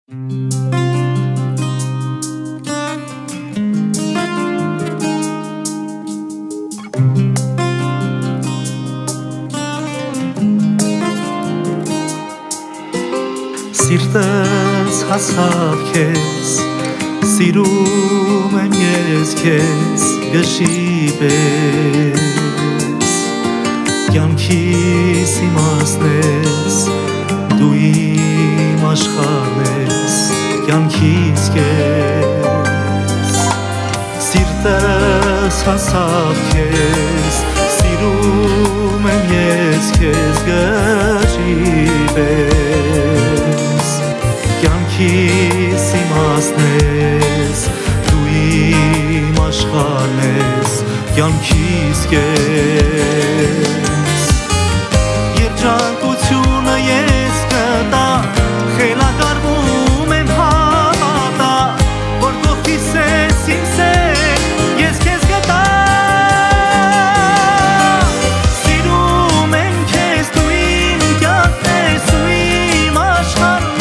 Սիրտս հասավ քեզ, սիրում եմ ես քեզ գշի պես, կյանքիս իմաստն ես, դու իմ աշխարհն ես, կյանքիս կես, սիրտս հասավ քեզ, սիրում եմ ես քեզ գշի պես, կյանքիս իմաստն ես, դու իմ աշխարհն ես, կյանքիս կես, երջանկությունը ես կտա, խելագարվում եմ հավատա, որ կողքիս ես իմ սեր, ես քեզ գտա, սիրում եմ քեզ, դու իմ կյանքն ես, ու իմ աշխարհն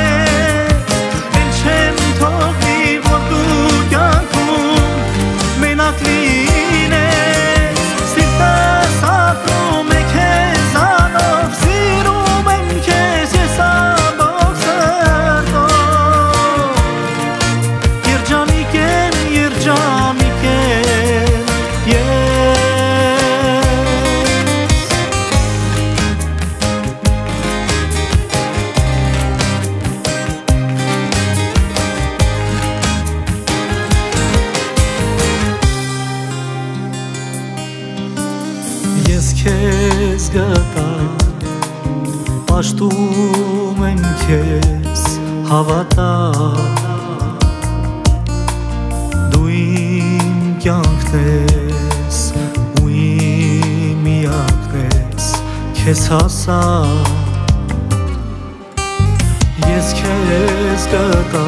քեզ գտա, պաշտում եմ քեզ հավատա, դու իմ կյանքն ես, ու իմ միակն ես, քեզ հասա, ես քեզ գտա,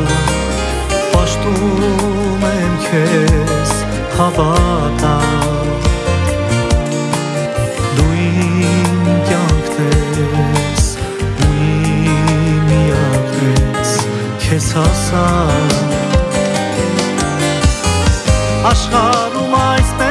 պաշտում եմ քեզ հավատա, քեզ հասա, աշխարհում այսպես